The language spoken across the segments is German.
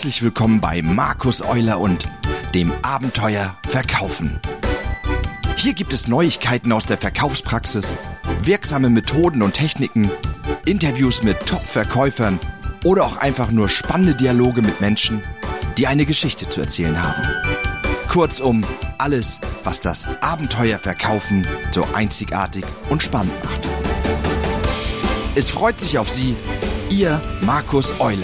Herzlich willkommen bei Markus Euler und dem Abenteuer Verkaufen. Hier gibt es Neuigkeiten aus der Verkaufspraxis, wirksame Methoden und Techniken, Interviews mit Top-Verkäufern oder auch einfach nur spannende Dialoge mit Menschen, die eine Geschichte zu erzählen haben. Kurzum, alles, was das Abenteuer Verkaufen so einzigartig und spannend macht. Es freut sich auf Sie, Ihr Markus Euler.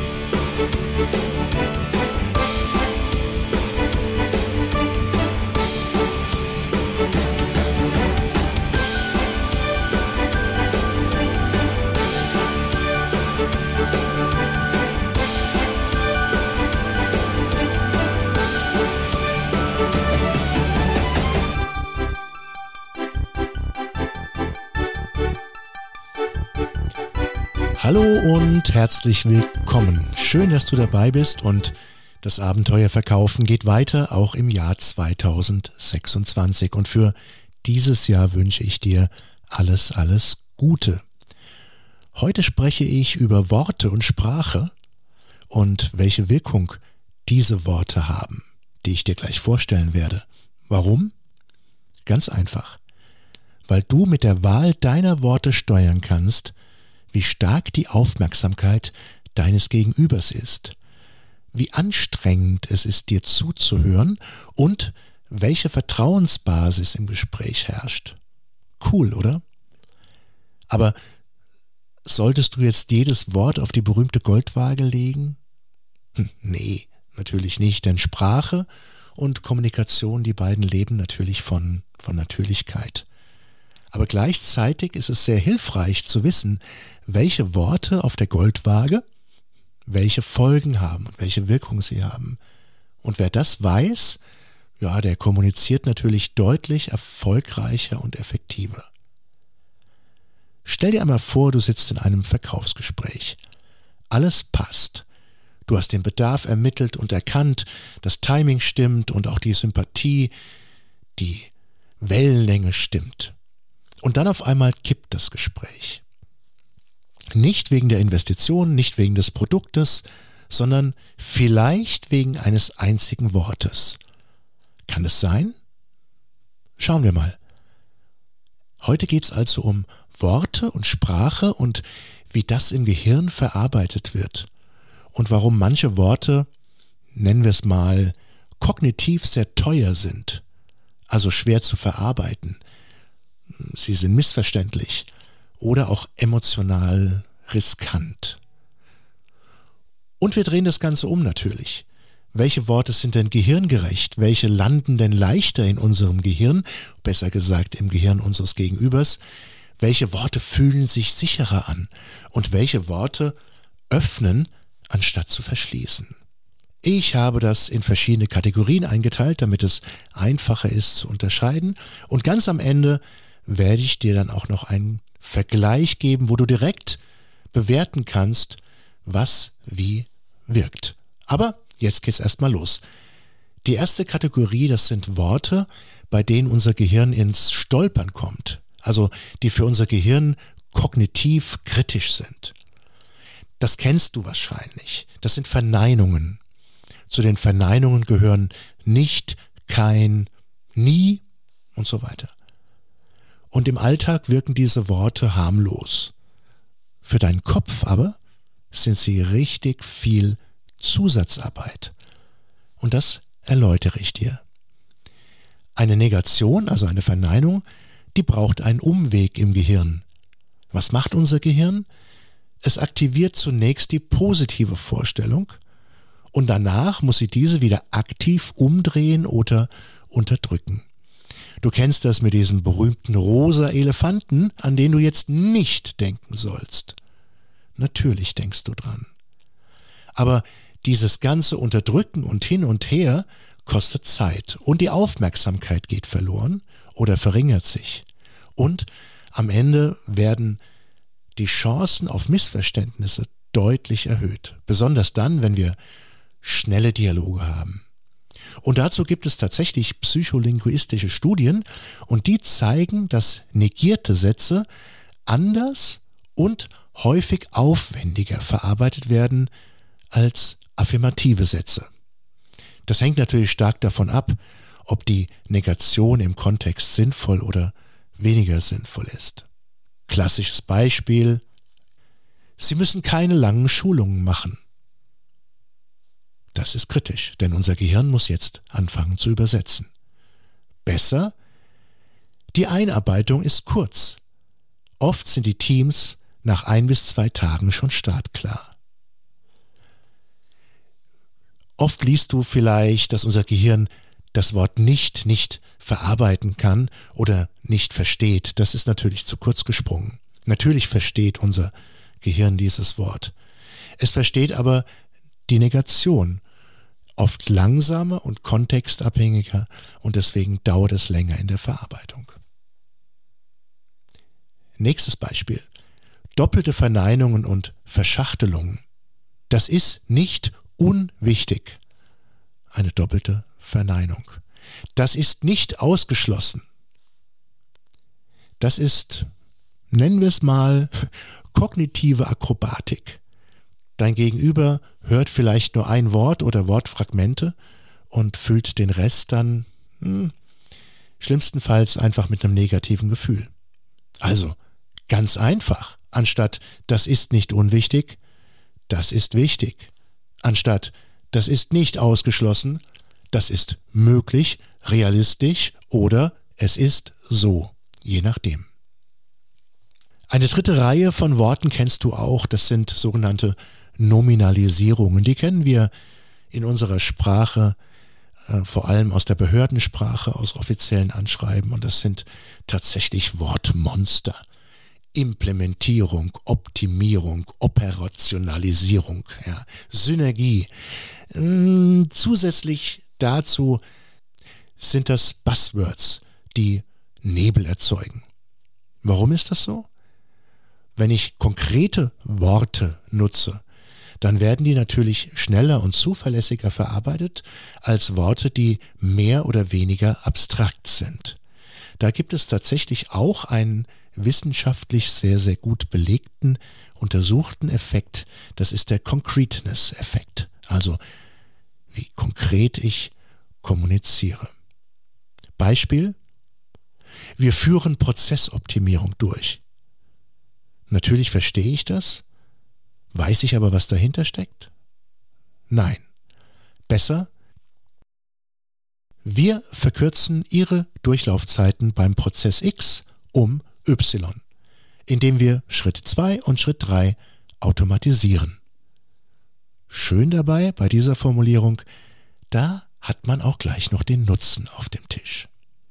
Hallo und herzlich willkommen. Schön, dass du dabei bist und das Abenteuer Verkaufen geht weiter, auch im Jahr 2026. Und für dieses Jahr wünsche ich dir alles Gute. Heute spreche ich über Worte und Sprache und welche Wirkung diese Worte haben, die ich dir gleich vorstellen werde. Warum? Ganz einfach. Weil du mit der Wahl deiner Worte steuern kannst, wie stark die Aufmerksamkeit deines Gegenübers ist, wie anstrengend es ist, dir zuzuhören und welche Vertrauensbasis im Gespräch herrscht. Cool, oder? Aber solltest du jetzt jedes Wort auf die berühmte Goldwaage legen? Nee, natürlich nicht, denn Sprache und Kommunikation, die beiden leben natürlich von Natürlichkeit. Aber gleichzeitig ist es sehr hilfreich zu wissen, welche Worte auf der Goldwaage welche Folgen haben und welche Wirkung sie haben. Und wer das weiß, ja, der kommuniziert natürlich deutlich erfolgreicher und effektiver. Stell dir einmal vor, du sitzt in einem Verkaufsgespräch. Alles passt. Du hast den Bedarf ermittelt und erkannt, das Timing stimmt und auch die Sympathie, die Wellenlänge stimmt. Und dann auf einmal kippt das Gespräch. Nicht wegen der Investition, nicht wegen des Produktes, sondern vielleicht wegen eines einzigen Wortes. Kann es sein? Schauen wir mal. Heute geht es also um Worte und Sprache und wie das im Gehirn verarbeitet wird. Und warum manche Worte, nennen wir es mal, kognitiv sehr teuer sind, also schwer zu verarbeiten. Sie sind missverständlich oder auch emotional riskant. Und wir drehen das Ganze um natürlich. Welche Worte sind denn gehirngerecht? Welche landen denn leichter in unserem Gehirn, besser gesagt im Gehirn unseres Gegenübers? Welche Worte fühlen sich sicherer an? Und welche Worte öffnen, anstatt zu verschließen? Ich habe das in verschiedene Kategorien eingeteilt, damit es einfacher ist zu unterscheiden. Und ganz am Ende werde ich dir dann auch noch einen Vergleich geben, wo du direkt bewerten kannst, was wie wirkt. Aber jetzt geht's erstmal los. Die erste Kategorie, das sind Worte, bei denen unser Gehirn ins Stolpern kommt, also die für unser Gehirn kognitiv kritisch sind. Das kennst du wahrscheinlich. Das sind Verneinungen. Zu den Verneinungen gehören nicht, kein, nie und so weiter. Und im Alltag wirken diese Worte harmlos. Für deinen Kopf aber sind sie richtig viel Zusatzarbeit. Und das erläutere ich dir. Eine Negation, also eine Verneinung, die braucht einen Umweg im Gehirn. Was macht unser Gehirn? Es aktiviert zunächst die positive Vorstellung und danach muss sie diese wieder aktiv umdrehen oder unterdrücken. Du kennst das mit diesem berühmten rosa Elefanten, an den du jetzt nicht denken sollst. Natürlich denkst du dran. Aber dieses ganze Unterdrücken und hin und her kostet Zeit und die Aufmerksamkeit geht verloren oder verringert sich. Und am Ende werden die Chancen auf Missverständnisse deutlich erhöht. Besonders dann, wenn wir schnelle Dialoge haben. Und dazu gibt es tatsächlich psycholinguistische Studien und die zeigen, dass negierte Sätze anders und häufig aufwendiger verarbeitet werden als affirmative Sätze. Das hängt natürlich stark davon ab, ob die Negation im Kontext sinnvoll oder weniger sinnvoll ist. Klassisches Beispiel: Sie müssen keine langen Schulungen machen. Das ist kritisch, denn unser Gehirn muss jetzt anfangen zu übersetzen. Besser: Die Einarbeitung ist kurz. Oft sind die Teams nach 1 bis 2 Tagen schon startklar. Oft liest du vielleicht, dass unser Gehirn das Wort nicht verarbeiten kann oder nicht versteht. Das ist natürlich zu kurz gesprungen. Natürlich versteht unser Gehirn dieses Wort. Es versteht aber die Negation, oft langsamer und kontextabhängiger, und deswegen dauert es länger in der Verarbeitung. Nächstes Beispiel: Doppelte Verneinungen und Verschachtelungen. Das ist nicht unwichtig. Eine doppelte Verneinung. Das ist nicht ausgeschlossen. Das ist, nennen wir es mal, kognitive Akrobatik. Dein Gegenüber hört vielleicht nur ein Wort oder Wortfragmente und füllt den Rest dann schlimmstenfalls einfach mit einem negativen Gefühl. Also ganz einfach, anstatt das ist nicht unwichtig, das ist wichtig. Anstatt das ist nicht ausgeschlossen, das ist möglich, realistisch oder es ist so, je nachdem. Eine dritte Reihe von Worten kennst du auch, das sind sogenannte Nominalisierungen. Die kennen wir in unserer Sprache, vor allem aus der Behördensprache, aus offiziellen Anschreiben, und das sind tatsächlich Wortmonster. Implementierung, Optimierung, Operationalisierung, ja, Synergie. Zusätzlich dazu sind das Buzzwords, die Nebel erzeugen. Warum ist das so? Wenn ich konkrete Worte nutze, dann werden die natürlich schneller und zuverlässiger verarbeitet als Worte, die mehr oder weniger abstrakt sind. Da gibt es tatsächlich auch einen wissenschaftlich sehr, sehr gut belegten, untersuchten Effekt. Das ist der Concreteness-Effekt. Also wie konkret ich kommuniziere. Beispiel: Wir führen Prozessoptimierung durch. Natürlich verstehe ich das. Weiß ich aber, was dahinter steckt? Nein. Besser: Wir verkürzen Ihre Durchlaufzeiten beim Prozess X um Y, indem wir Schritt 2 und Schritt 3 automatisieren. Schön dabei bei dieser Formulierung, da hat man auch gleich noch den Nutzen auf dem Tisch.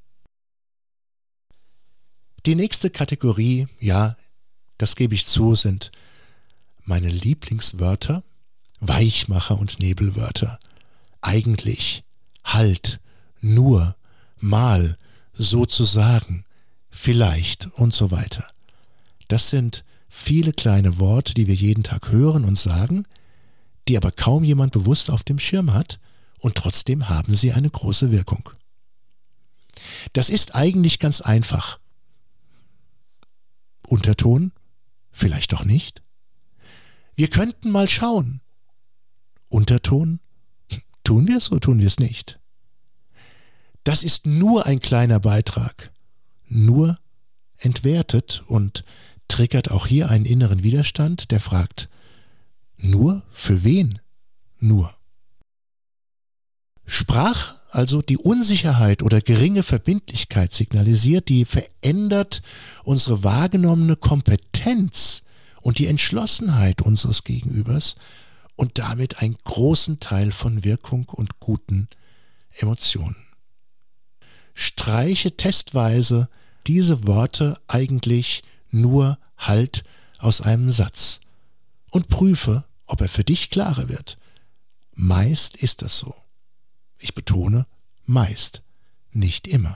Die nächste Kategorie, ja, das gebe ich zu, sind meine Lieblingswörter, Weichmacher und Nebelwörter. Eigentlich, halt, nur, mal, sozusagen, vielleicht und so weiter. Das sind viele kleine Worte, die wir jeden Tag hören und sagen, die aber kaum jemand bewusst auf dem Schirm hat, und trotzdem haben sie eine große Wirkung. Das ist eigentlich ganz einfach. Unterton? Vielleicht doch nicht? Wir könnten mal schauen. Unterton? Tun wir es oder tun wir es nicht? Das ist nur ein kleiner Beitrag. Nur entwertet und triggert auch hier einen inneren Widerstand, der fragt: Nur? Für wen? Nur. Sprach also die Unsicherheit oder geringe Verbindlichkeit signalisiert, die verändert unsere wahrgenommene Kompetenz und die Entschlossenheit unseres Gegenübers und damit einen großen Teil von Wirkung und guten Emotionen. Streiche testweise diese Worte eigentlich nur halt aus einem Satz und prüfe, ob er für dich klarer wird. Meist ist das so. Ich betone, meist, nicht immer.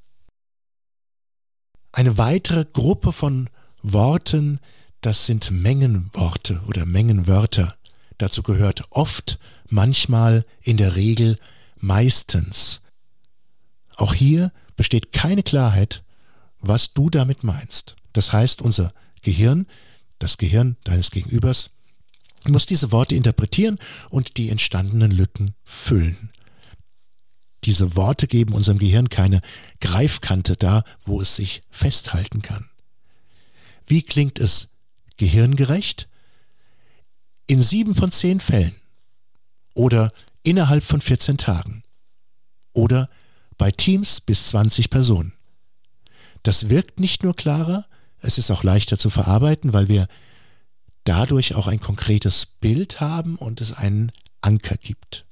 Eine weitere Gruppe von Worten, das sind Mengenworte oder Mengenwörter. Dazu gehört oft, manchmal, in der Regel, meistens. Auch hier besteht keine Klarheit, was du damit meinst. Das heißt, unser Gehirn, das Gehirn deines Gegenübers, Ich muss diese Worte interpretieren und die entstandenen Lücken füllen. Diese Worte geben unserem Gehirn keine Greifkante dar, wo es sich festhalten kann. Wie klingt es gehirngerecht? In 7 von 10 Fällen oder innerhalb von 14 Tagen oder bei Teams bis 20 Personen. Das wirkt nicht nur klarer, es ist auch leichter zu verarbeiten, weil wir dadurch auch ein konkretes Bild haben und es einen Anker gibt.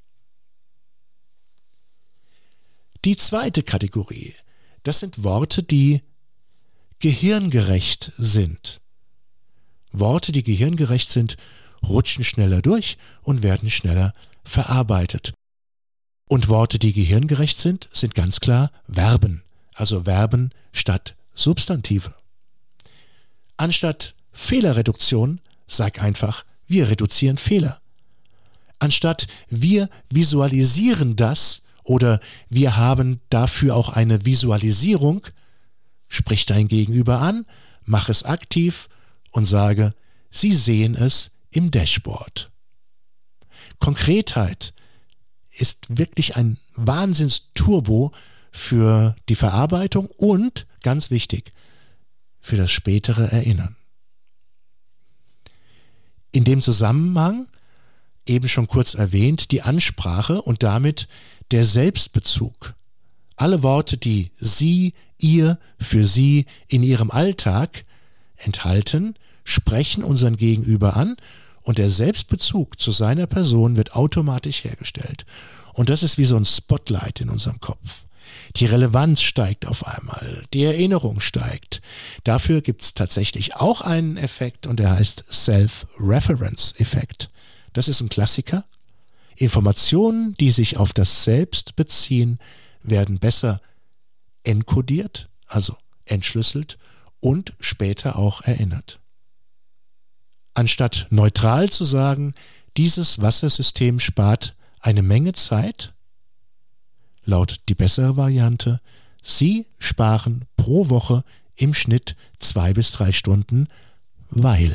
Die zweite Kategorie, das sind Worte, die gehirngerecht sind. Worte, die gehirngerecht sind, rutschen schneller durch und werden schneller verarbeitet. Und Worte, die gehirngerecht sind ganz klar Verben, also Verben statt Substantive. Anstatt Fehlerreduktion, sag einfach, wir reduzieren Fehler. Anstatt wir visualisieren das oder wir haben dafür auch eine Visualisierung, sprich dein Gegenüber an, mach es aktiv und sage, Sie sehen es im Dashboard. Konkretheit ist wirklich ein Wahnsinns-Turbo für die Verarbeitung und, ganz wichtig, für das spätere Erinnern. In dem Zusammenhang, eben schon kurz erwähnt, die Ansprache und damit der Selbstbezug. Alle Worte, die Sie, ihr, für Sie in Ihrem Alltag enthalten, sprechen unseren Gegenüber an und der Selbstbezug zu seiner Person wird automatisch hergestellt. Und das ist wie so ein Spotlight in unserem Kopf. Die Relevanz steigt auf einmal, die Erinnerung steigt. Dafür gibt es tatsächlich auch einen Effekt und der heißt Self-Reference-Effekt. Das ist ein Klassiker. Informationen, die sich auf das Selbst beziehen, werden besser enkodiert, also entschlüsselt und später auch erinnert. Anstatt neutral zu sagen, dieses Wassersystem spart eine Menge Zeit, lautet die bessere Variante, Sie sparen pro Woche im Schnitt 2 bis 3 Stunden, weil.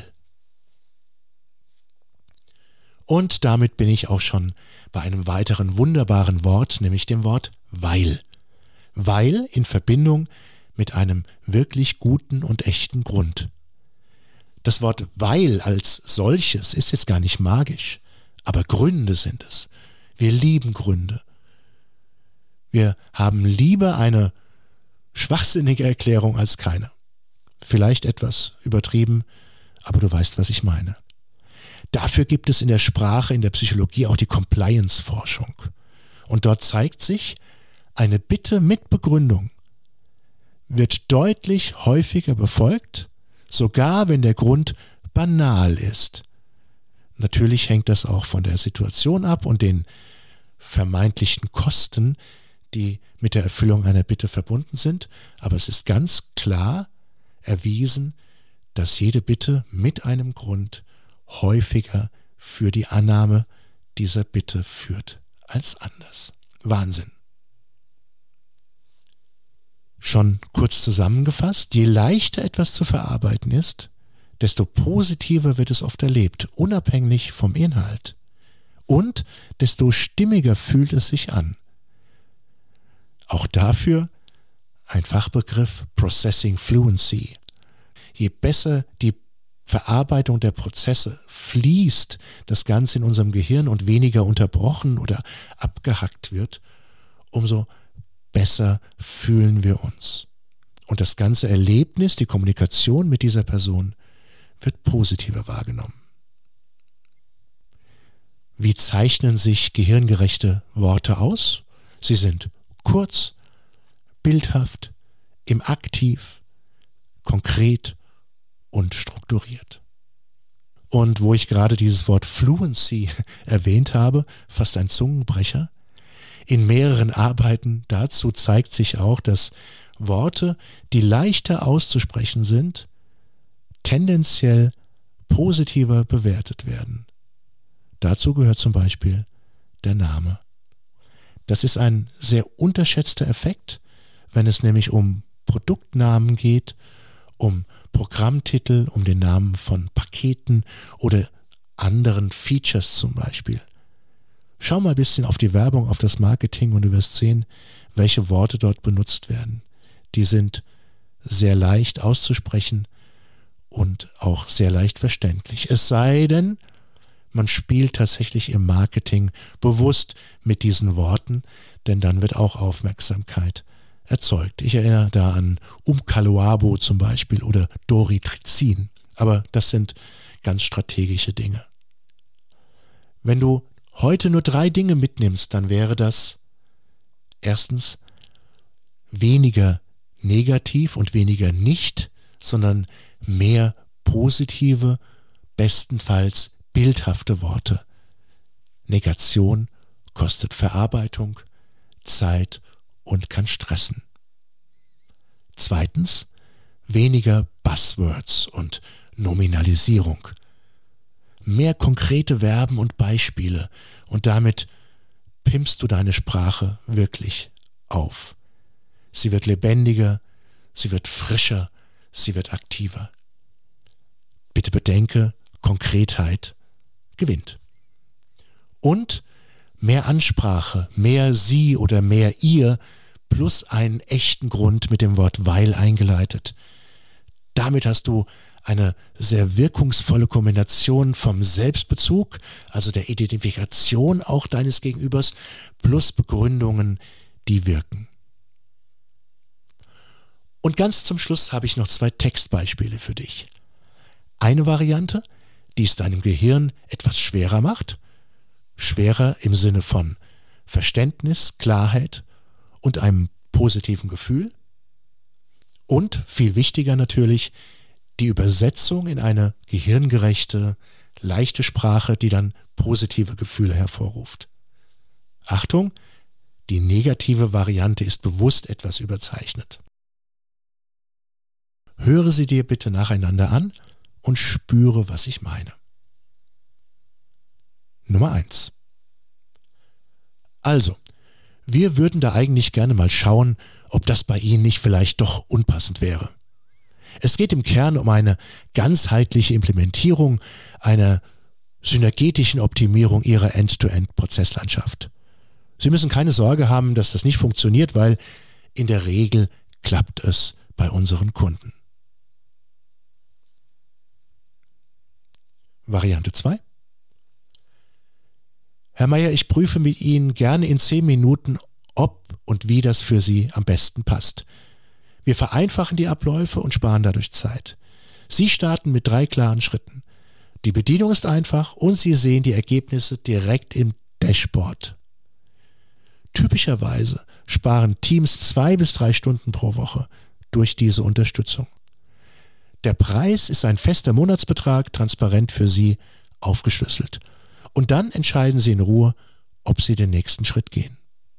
Und damit bin ich auch schon bei einem weiteren wunderbaren Wort, nämlich dem Wort weil. Weil in Verbindung mit einem wirklich guten und echten Grund. Das Wort weil als solches ist jetzt gar nicht magisch, aber Gründe sind es. Wir lieben Gründe. Wir haben lieber eine schwachsinnige Erklärung als keine. Vielleicht etwas übertrieben, aber du weißt, was ich meine. Dafür gibt es in der Sprache, in der Psychologie auch die Compliance-Forschung. Und dort zeigt sich, eine Bitte mit Begründung wird deutlich häufiger befolgt, sogar wenn der Grund banal ist. Natürlich hängt das auch von der Situation ab und den vermeintlichen Kosten, die mit der Erfüllung einer Bitte verbunden sind, aber es ist ganz klar erwiesen, dass jede Bitte mit einem Grund häufiger für die Annahme dieser Bitte führt als anders. Wahnsinn. Schon kurz zusammengefasst, je leichter etwas zu verarbeiten ist, desto positiver wird es oft erlebt, unabhängig vom Inhalt. Und desto stimmiger fühlt es sich an. Auch dafür ein Fachbegriff Processing Fluency. Je besser die Verarbeitung der Prozesse fließt, das Ganze in unserem Gehirn und weniger unterbrochen oder abgehackt wird, umso besser fühlen wir uns. Und das ganze Erlebnis, die Kommunikation mit dieser Person wird positiver wahrgenommen. Wie zeichnen sich gehirngerechte Worte aus? Sie sind kurz, bildhaft, im Aktiv, konkret und strukturiert. Und wo ich gerade dieses Wort Fluency erwähnt habe, fast ein Zungenbrecher, in mehreren Arbeiten dazu zeigt sich auch, dass Worte, die leichter auszusprechen sind, tendenziell positiver bewertet werden. Dazu gehört zum Beispiel der Name. Das ist ein sehr unterschätzter Effekt, wenn es nämlich um Produktnamen geht, um Programmtitel, um den Namen von Paketen oder anderen Features zum Beispiel. Schau mal ein bisschen auf die Werbung, auf das Marketing und du wirst sehen, welche Worte dort benutzt werden. Die sind sehr leicht auszusprechen und auch sehr leicht verständlich. Es sei denn, man spielt tatsächlich im Marketing bewusst mit diesen Worten, denn dann wird auch Aufmerksamkeit erzeugt. Ich erinnere da an Umkaloabo zum Beispiel oder Doritrizin. Aber das sind ganz strategische Dinge. Wenn du heute nur 3 Dinge mitnimmst, dann wäre das erstens weniger negativ und weniger nicht, sondern mehr positive, bestenfalls bildhafte Worte. Negation kostet Verarbeitung, Zeit und kann stressen. Zweitens, weniger Buzzwords und Nominalisierung. Mehr konkrete Verben und Beispiele und damit pimpst du deine Sprache wirklich auf. Sie wird lebendiger, sie wird frischer, sie wird aktiver. Bitte bedenke, Konkretheit gewinnt. Und mehr Ansprache, mehr Sie oder mehr Ihr plus einen echten Grund mit dem Wort weil eingeleitet. Damit hast du eine sehr wirkungsvolle Kombination vom Selbstbezug, also der Identifikation auch deines Gegenübers, plus Begründungen, die wirken. Und ganz zum Schluss habe ich noch 2 Textbeispiele für dich. Eine Variante, die es deinem Gehirn etwas schwerer macht, schwerer im Sinne von Verständnis, Klarheit und einem positiven Gefühl. Und viel wichtiger natürlich, die Übersetzung in eine gehirngerechte, leichte Sprache, die dann positive Gefühle hervorruft. Achtung, die negative Variante ist bewusst etwas überzeichnet. Höre sie dir bitte nacheinander an und spüre, was ich meine. Nummer 1. Also, wir würden da eigentlich gerne mal schauen, ob das bei Ihnen nicht vielleicht doch unpassend wäre. Es geht im Kern um eine ganzheitliche Implementierung einer synergetischen Optimierung Ihrer End-to-End-Prozesslandschaft. Sie müssen keine Sorge haben, dass das nicht funktioniert, weil in der Regel klappt es bei unseren Kunden. Variante 2. Herr Meier, ich prüfe mit Ihnen gerne in 10 Minuten, ob und wie das für Sie am besten passt. Wir vereinfachen die Abläufe und sparen dadurch Zeit. Sie starten mit 3 klaren Schritten. Die Bedienung ist einfach und Sie sehen die Ergebnisse direkt im Dashboard. Typischerweise sparen Teams 2 bis 3 Stunden pro Woche durch diese Unterstützung. Der Preis ist ein fester Monatsbetrag, transparent für Sie aufgeschlüsselt. Und dann entscheiden Sie in Ruhe, ob Sie den nächsten Schritt gehen.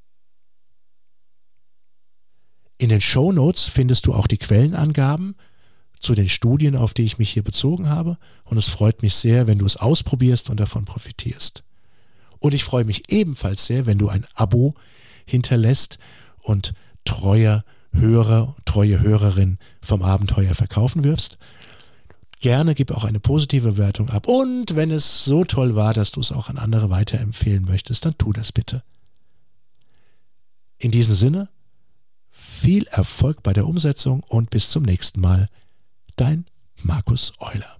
In den Shownotes findest du auch die Quellenangaben zu den Studien, auf die ich mich hier bezogen habe. Und es freut mich sehr, wenn du es ausprobierst und davon profitierst. Und ich freue mich ebenfalls sehr, wenn du ein Abo hinterlässt und treue Hörerin vom Abenteuer verkaufen wirst. Gerne gib auch eine positive Bewertung ab. Und wenn es so toll war, dass du es auch an andere weiterempfehlen möchtest, dann tu das bitte. In diesem Sinne, viel Erfolg bei der Umsetzung und bis zum nächsten Mal. Dein Markus Euler.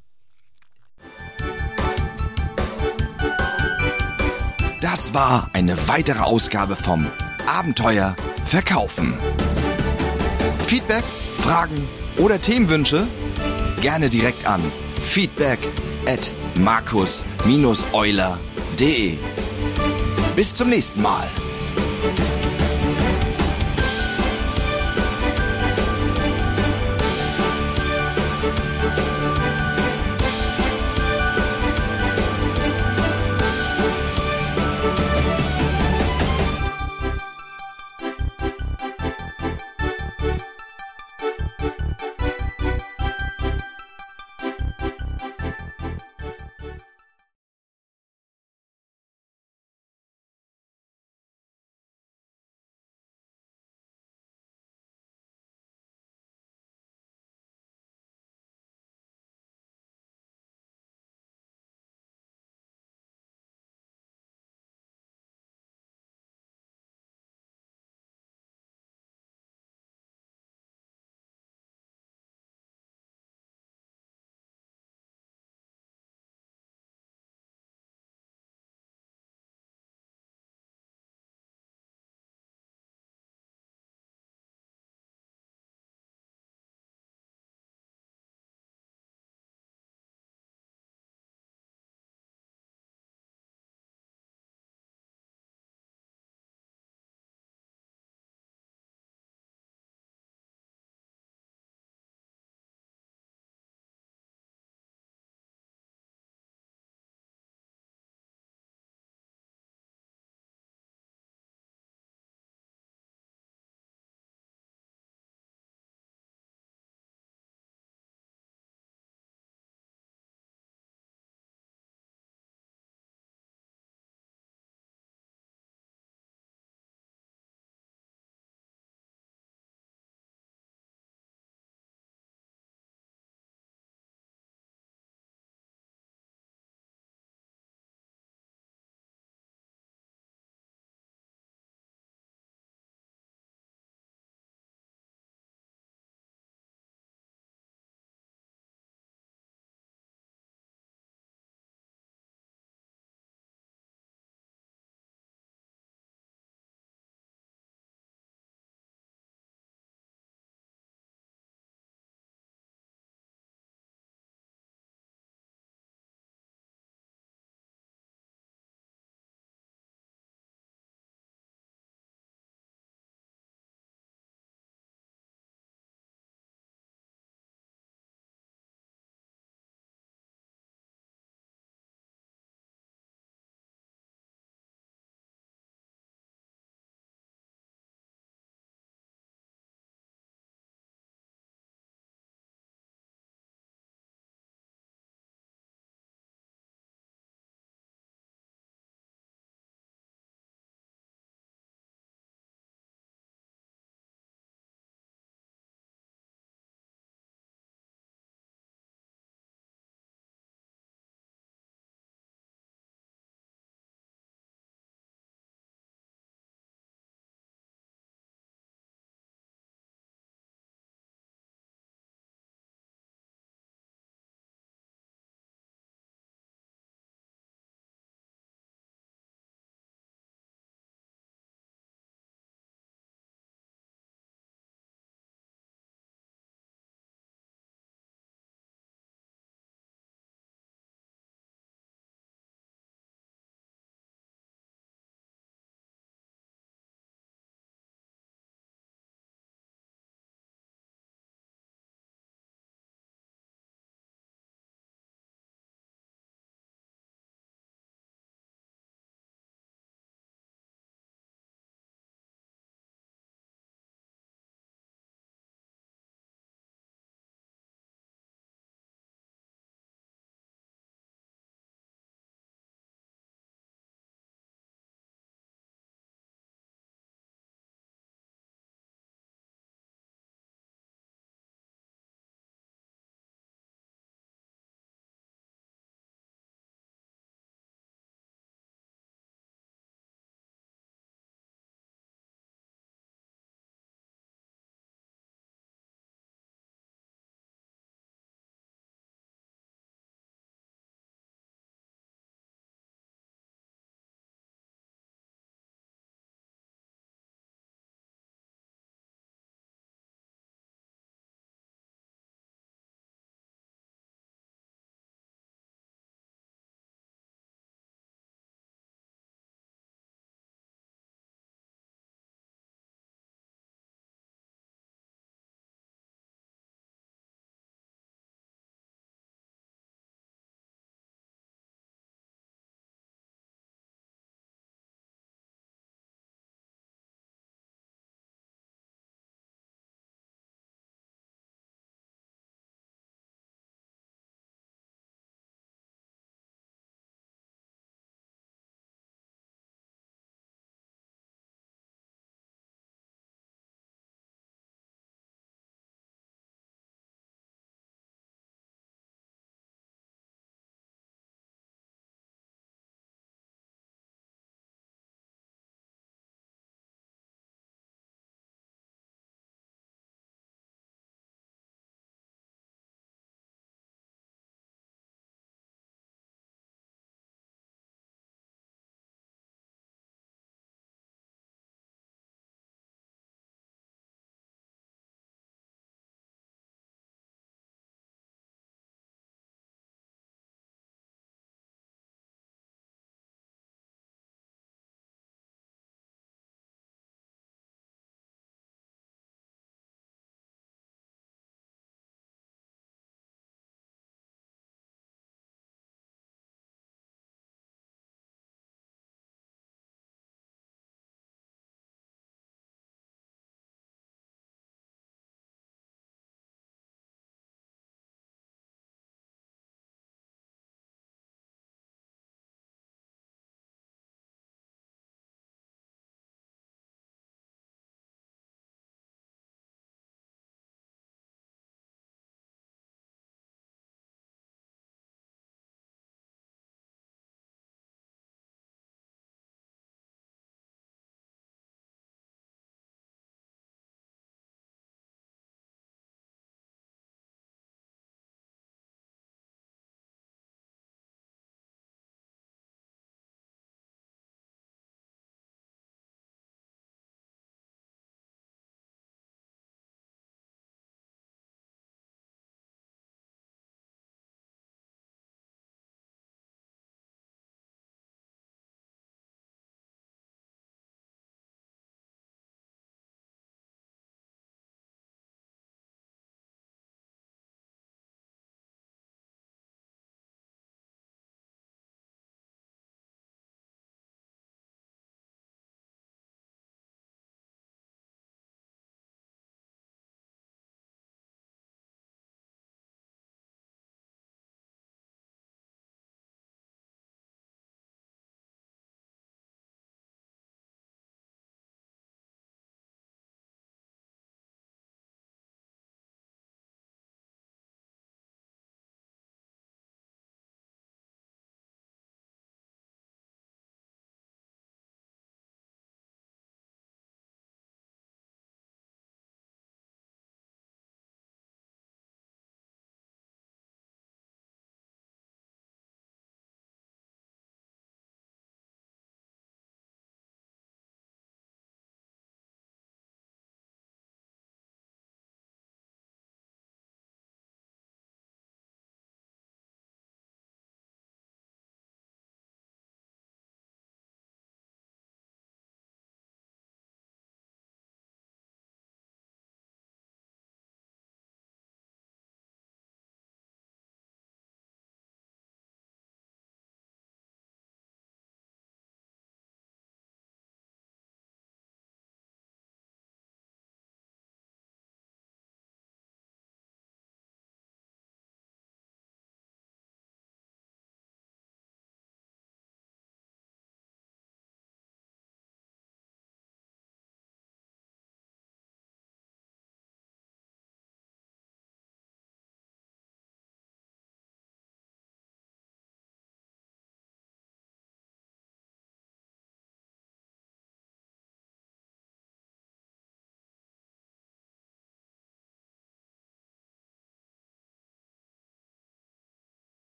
Das war eine weitere Ausgabe vom Abenteuer Verkaufen. Feedback, Fragen oder Themenwünsche? Gerne direkt an feedback@markus-euler.de. Bis zum nächsten Mal.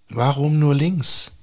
Warum nur links?